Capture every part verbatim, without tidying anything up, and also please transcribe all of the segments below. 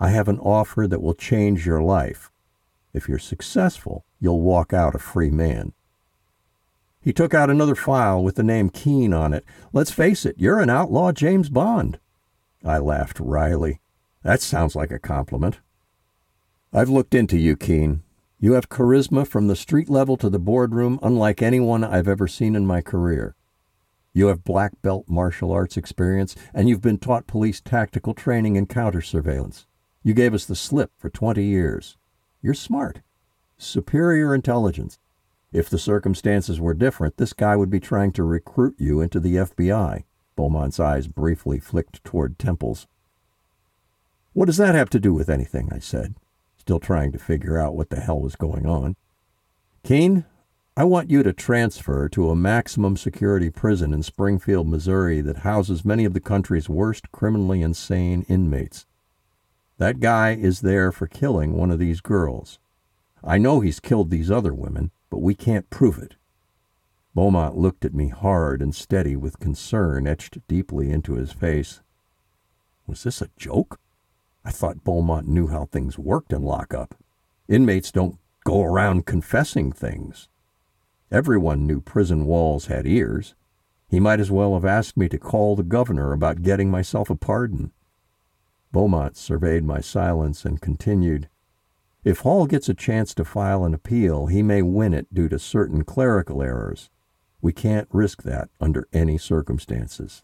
I have an offer that will change your life. If you're successful, you'll walk out a free man." He took out another file with the name Keene on it. "Let's face it, you're an outlaw James Bond." I laughed wryly. "That sounds like a compliment." "I've looked into you, Keene. You have charisma from the street level to the boardroom unlike anyone I've ever seen in my career. You have black belt martial arts experience, and you've been taught police tactical training and counter surveillance. You gave us the slip for twenty years. You're smart. Superior intelligence. If the circumstances were different, this guy would be trying to recruit you into the F B I. Beaumont's eyes briefly flicked toward Temple's. "What does that have to do with anything?" I said, still trying to figure out what the hell was going on. "Keene, I want you to transfer to a maximum security prison in Springfield, Missouri that houses many of the country's worst criminally insane inmates. That guy is there for killing one of these girls. I know he's killed these other women, but we can't prove it." Beaumont looked at me hard and steady with concern etched deeply into his face. Was this a joke? I thought Beaumont knew how things worked in lockup. Inmates don't go around confessing things. Everyone knew prison walls had ears. He might as well have asked me to call the governor about getting myself a pardon. Beaumont surveyed my silence and continued, "If Hall gets a chance to file an appeal, he may win it due to certain clerical errors. We can't risk that under any circumstances."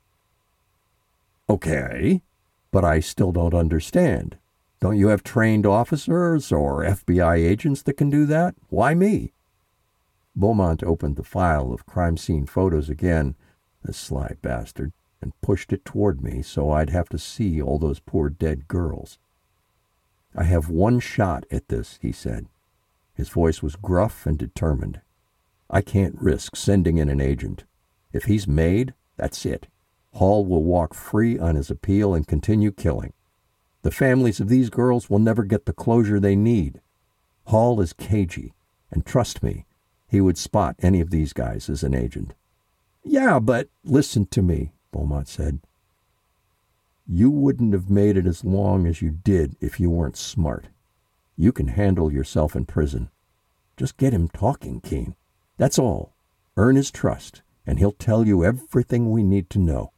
"Okay, but I still don't understand. Don't you have trained officers or F B I agents that can do that? Why me?" Beaumont opened the file of crime scene photos again, the sly bastard, and pushed it toward me so I'd have to see all those poor dead girls. "I have one shot at this," he said. His voice was gruff and determined. "I can't risk sending in an agent. If he's made, that's it. Hall will walk free on his appeal and continue killing. The families of these girls will never get the closure they need. Hall is cagey, and trust me, he would spot any of these guys as an agent." "Yeah, but—" "Listen to me," Beaumont said. "You wouldn't have made it as long as you did if you weren't smart. You can handle yourself in prison. Just get him talking, Keene. That's all. Earn his trust, and he'll tell you everything we need to know."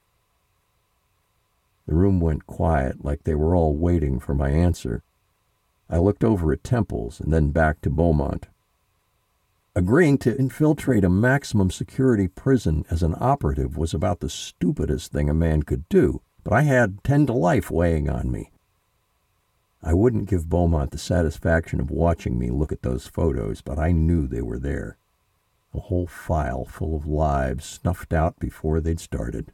The room went quiet, like they were all waiting for my answer. I looked over at Temples and then back to Beaumont. Agreeing to infiltrate a maximum security prison as an operative was about the stupidest thing a man could do, but I had ten to life weighing on me. I wouldn't give Beaumont the satisfaction of watching me look at those photos, but I knew they were there. A whole file full of lives snuffed out before they'd started.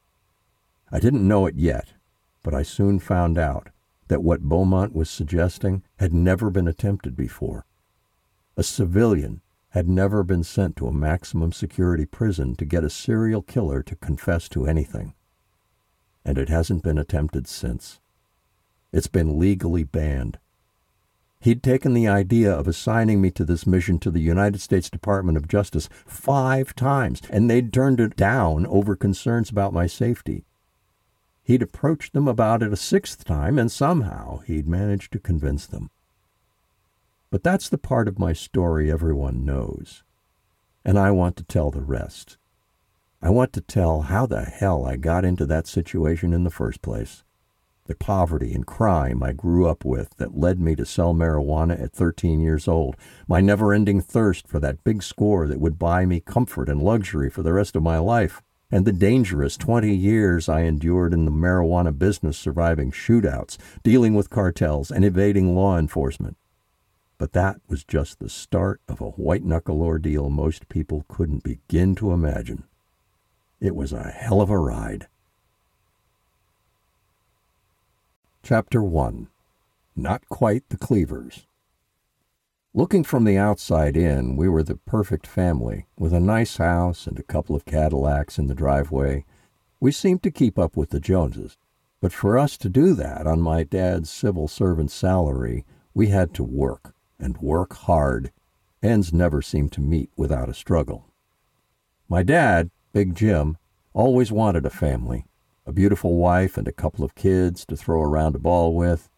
I didn't know it yet, but I soon found out that what Beaumont was suggesting had never been attempted before. A civilian had never been sent to a maximum security prison to get a serial killer to confess to anything. And it hasn't been attempted since. It's been legally banned. He'd taken the idea of assigning me to this mission to the United States Department of Justice five times, and they'd turned it down over concerns about my safety. He'd approached them about it a sixth time, and somehow he'd managed to convince them. But that's the part of my story everyone knows, and I want to tell the rest. I want to tell how the hell I got into that situation in the first place. The poverty and crime I grew up with that led me to sell marijuana at thirteen years old, my never-ending thirst for that big score that would buy me comfort and luxury for the rest of my life, and the dangerous twenty years I endured in the marijuana business, surviving shootouts, dealing with cartels, and evading law enforcement. But that was just the start of a white-knuckle ordeal most people couldn't begin to imagine. It was a hell of a ride. Chapter one. Not Quite the Cleavers. Looking from the outside in, we were the perfect family, with a nice house and a couple of Cadillacs in the driveway. We seemed to keep up with the Joneses, but for us to do that on my dad's civil servant salary, we had to work, and work hard. Ends never seemed to meet without a struggle. My dad, Big Jim, always wanted a family, a beautiful wife and a couple of kids to throw around a ball with.